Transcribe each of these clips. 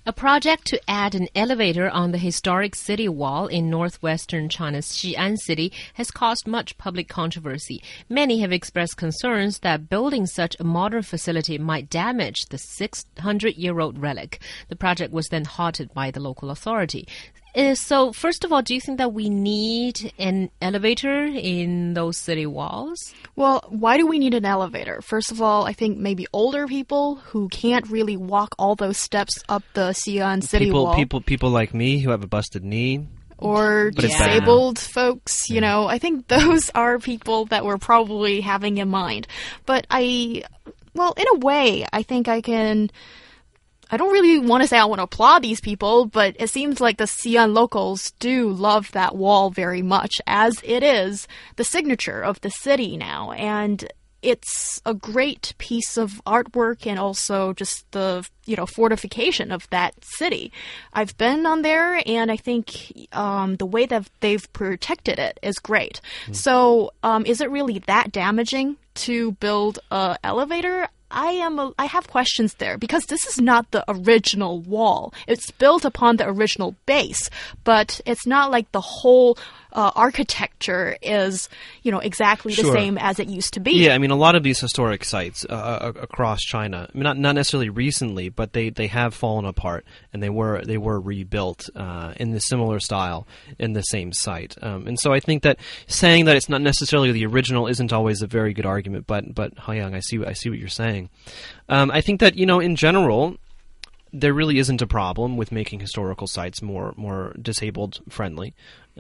A project to add an elevator on the historic city wall in northwestern China's Xi'an city has caused much public controversy. Many have expressed concerns that building such a modern facility might damage the 600-year-old relic. The project was then halted by the local authority. So, first of all, do you think that we need an elevator in those city walls? Well, why do we need an elevator? First of all, I think maybe older people who can't really walk all those steps up the Xi'an city wall. People like me who have a busted knee. Or disabled folks, you know. I think those are people that we're probably having in mind. But in a way, I think I don't really want to say I want to applaud these people, but it seems like the Xi'an locals do love that wall very much, as it is the signature of the city now. And it's a great piece of artwork and also just the, fortification of that city. I've been on there, and I think the way that they've protected it is great. So is it really that damaging to build an elevator? I have questions there, because this is not the original wall. It's built upon the original base, but it's not like the whole architecture is, exactly the same as it used to be. Yeah, I mean, a lot of these historic sites across China, I mean, not necessarily recently, but they have fallen apart, and they were rebuilt in the similar style in the same site. And so I think that saying that it's not necessarily the original isn't always a very good argument. But Haiyang, I see what you're saying. I think that in general, there really isn't a problem with making historical sites more disabled friendly.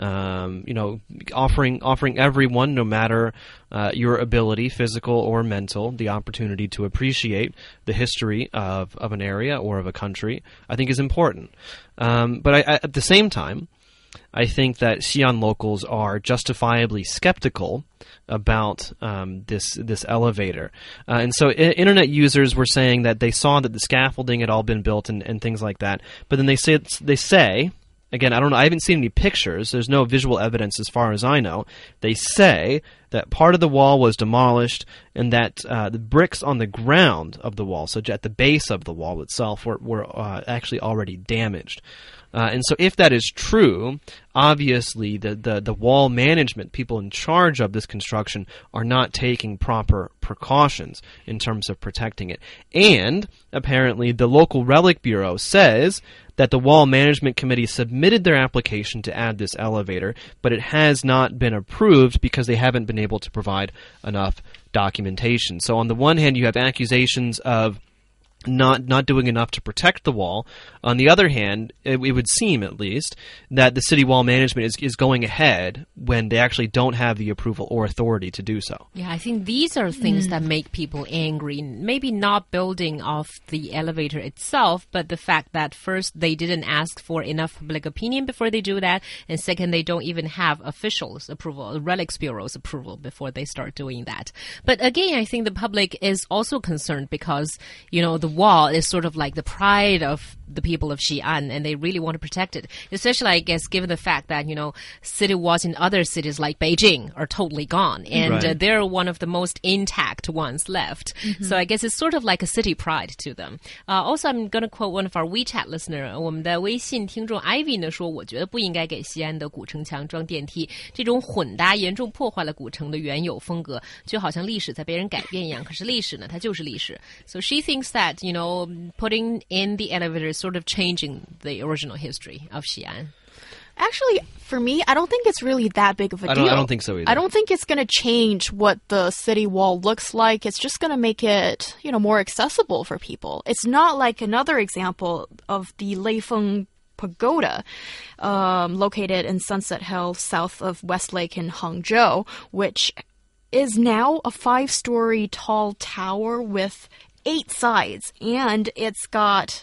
Offering everyone, no matter your ability, physical or mental, the opportunity to appreciate the history of an area or of a country, I think is important. But at the same time, I think that Xi'an locals are justifiably skeptical about this elevator. And so internet users were saying that they saw that the scaffolding had all been built and things like that. But then they say, again, I don't know, I haven't seen any pictures. There's no visual evidence as far as I know. They say that part of the wall was demolished and that the bricks on the ground of the wall, so at the base of the wall itself, were actually already damaged. And so if that is true, obviously the wall management, people in charge of this construction, are not taking proper precautions in terms of protecting it. And apparently the local relic bureau says that the wall management committee submitted their application to add this elevator, but it has not been approved because they haven't been able to provide enough documentation. So on the one hand, you have accusations of not doing enough to protect the wall. On the other hand, it would seem, at least, that the city wall management is going ahead when they actually don't have the approval or authority to do so. Yeah, I think these are things that make people angry. Maybe not building of the elevator itself, but the fact that first, they didn't ask for enough public opinion before they do that, and second, they don't even have officials' approval, Relics Bureau's approval before they start doing that. But again, I think the public is also concerned because, the wall is sort of like the pride of the people of Xi'an, and they really want to protect it. Especially, I guess, given the fact that, city walls in other cities like Beijing are totally gone, and they're one of the most intact ones left. So I guess it's sort of like a city pride to them. Also, I'm going to quote one of our WeChat listener. 我们的微信听众 Ivy 呢说，我觉得不应该给西安的古城墙装电梯，这种混搭严重破坏了古城的原有风格，就好像历史在被人改变一样。可是历史呢，它就是历史。So she thinks that, putting in the elevator is sort of changing the original history of Xi'an. Actually, for me, I don't think it's really that big of a deal. I don't think so either. I don't think it's going to change what the city wall looks like. It's just going to make it, more accessible for people. It's not like another example of the Leifeng Pagoda, located in Sunset Hill, south of Westlake in Hangzhou, which is now a 5-story tall tower with 8 sides, and it's got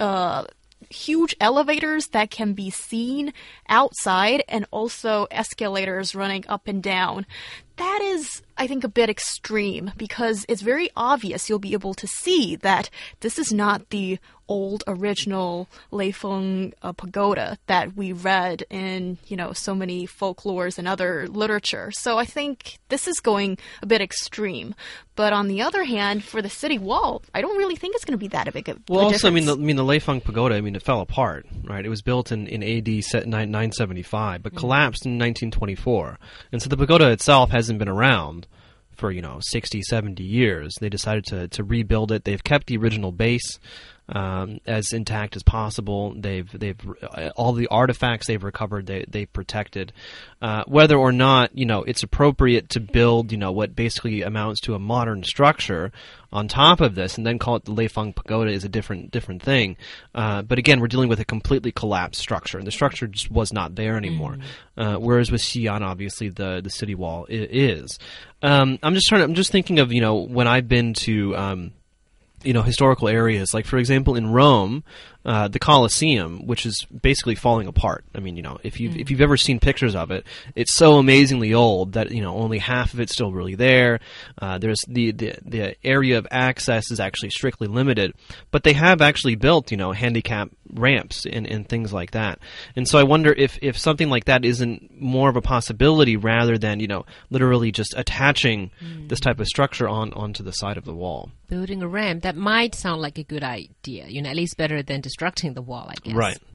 huge elevators that can be seen outside and also escalators running up and down. That is, I think, a bit extreme because it's very obvious you'll be able to see that this is not the old original Leifeng pagoda that we read in, so many folklores and other literature. So I think this is going a bit extreme. But on the other hand, for the city wall, I don't really think it's going to be that big of a Well, also, difference. the Leifeng Pagoda, it fell apart, right? It was built in AD 975, but collapsed in 1924. And so the pagoda itself hasn't been around for, 60, 70 years. They decided to rebuild it. They've kept the original base as intact as possible. They've all the artifacts they've recovered, they've protected. Whether or not it's appropriate to build what basically amounts to a modern structure on top of this and then call it the Leifeng Pagoda is a different thing. But again, we're dealing with a completely collapsed structure, and the structure just was not there anymore. Whereas with Xi'an, obviously the city wall is. I'm just thinking of when I've been to historical areas, like for example in Rome, the Colosseum, which is basically falling apart. If you've ever seen pictures of it, it's so amazingly old that only half of it's still really there. There's the area of access is actually strictly limited, but they have actually built handicap ramps and things like that. And so I wonder if something like that isn't more of a possibility rather than literally just attaching this type of structure onto the side of the wall. Building a ramp, that might sound like a good idea, at least better than destructing the wall, I guess. Right.